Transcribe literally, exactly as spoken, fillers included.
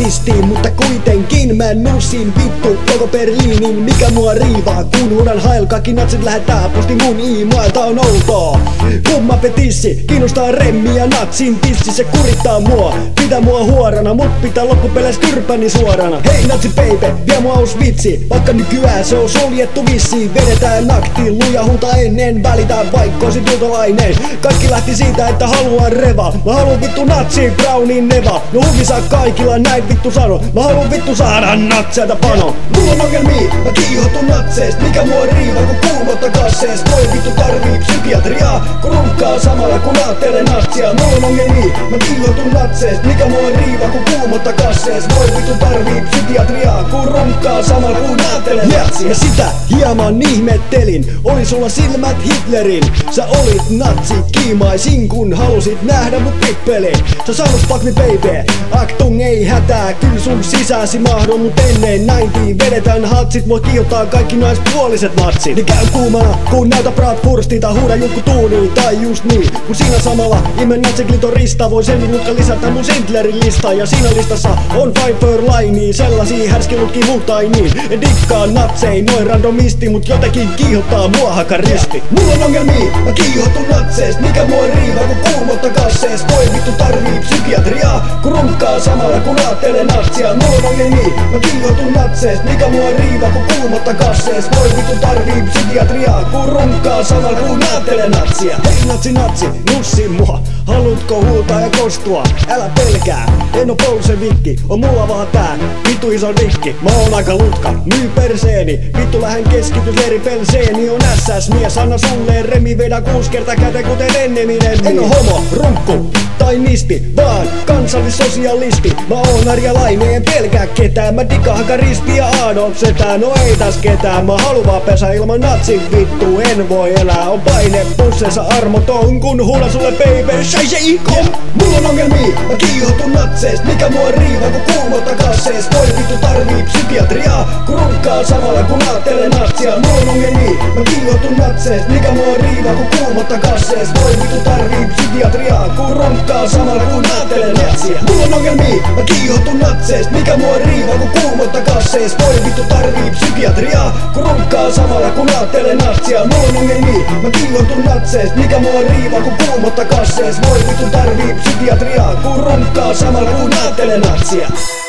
rasistiin, mutta kuitenkin mä nussin vittu koko Berliinin. Mikä mua riivaa, kun huudan hail, kaikki natsit lähettää posti mun iimailta on outoa. Kumma petissi, kiinnostaa remmi ja natsin tissi, se kurittaa mua, pitää mua huorana, mut pitää loppupeleissä kyrpäni suorana. Hei natsi baby, vie mua Auschwitsi, vaikka nykyään se on suljettu vissiin. Vedetään naktiin, luja huuta ennen, välitään vaikka oisit juutalainen. Kaikki lähti siitä, että haluan reva, mä haluan vittu natsi brownin neva. No huvi saa kaikilla näin vittu sano, mä haluan vittu saada natseilta pano. Mulla on ongelmia, mä kiihotun natseest, mikä mua riivaa kun kuumotta kassees. Voi vittu tarvii psykiatriaa, kun runkkaa samalla kun aattelee natsia. Mulla on ongelmia, mä kiihotun natseest, mikä mua riivaa kun kuumotta kassees. Voi vittu tarvii psykiatriaa, kun runkkaa samalla kun aattelee natsia. Ja sitä hieman ihmettelin, oli sulla silmät Hitlerin. Sä olit natsi, kiimaisin kun halusit nähdä mut pippelin. Sä sanot fuck me baby, Achtung ei hätää, kyl sun sisäsi mahdon, mut ennen näintiin vedetään hatsit. Mua kiihottaa kaikki naispuoliset natsit. Niin käy kuumana, kun näytä Bratwurstia tai huuda jutku tuuniin, tai just niin, kun siinä samalla imen natsiglitorista. Voi sen minutka lisätä mun Schindlerin listaan, ja siinä listassa on Pfeiffer Linea, sellaisia härskilutkin muuta ei niin. En dikkaa natsei, noin randomisti, mut jotenkin kiihottaa mua hakaristi. Mulla on ongelmia, mä kiihotun natseest, mikä mua riivaa kun kuumotta kassees. Voi vittu tarvii psykiatriaa, kun runkkaa samalla kun aattelee natsia. Mulla on ongelmia, mä kiihotun natseest, mikä mua riivaa kun kuumotta kassees. Voi vittu tarvii psykiatriaa, kun runkkaa samalla kun aattelee natsia. Hei natsi natsi, nussi mua, haluutko huutaa ja kostua? Älä pelkää, en oo bolsevikki, on mulla vaan tää vittu iso dikki. Mä oon aika lutka, myy perseeni, vittu lähen keskitysleiri pelseeni. On ässäs mies, anna sulle remi, vedä kuusi kertaa käteen kuten enneminen. En oo homo, runkku tai nisti, vaan kansallissosialisti. Mä oon arjalainen, en pelkää ketään, mä dikkaan hakaristi ja Adolf setää. No ei täs ketään, mä haluan vaan pesä ilman natsin vittu, en voi elää. On paine pusseissa armoton, kun huudan sulle baby, scheisse ikom. Mulla on ongelmia, mä kiihotun natseest, mikä mua riivaa kun kuumotta kassees. Voi vittu tarvii psykiatriaa, kun runkkaa samalla kun aattelee natsia. Mulla on ongelmia, mä kiihotun natseest, mikä mua riivaa kun kuumotta kassees. Voi vittu tarvii psykiatriaa, kun runkkaa samalla kun aattelee natsia. Mulla on ongelmia, mä kiihotun natseest, mikä mua riivaa kun kuumotta kassees. Voi vittu tarvii psykiatriaa, kun runkkaa samalla kun aattelee natsia. Mulla on ongelmia, mä kiihotun natseest, mikä mua riivaa kun kuumotta kassees. Voi vittu tarvii psykiatriaa, kun runkkaa samalla kun aattelee natsia.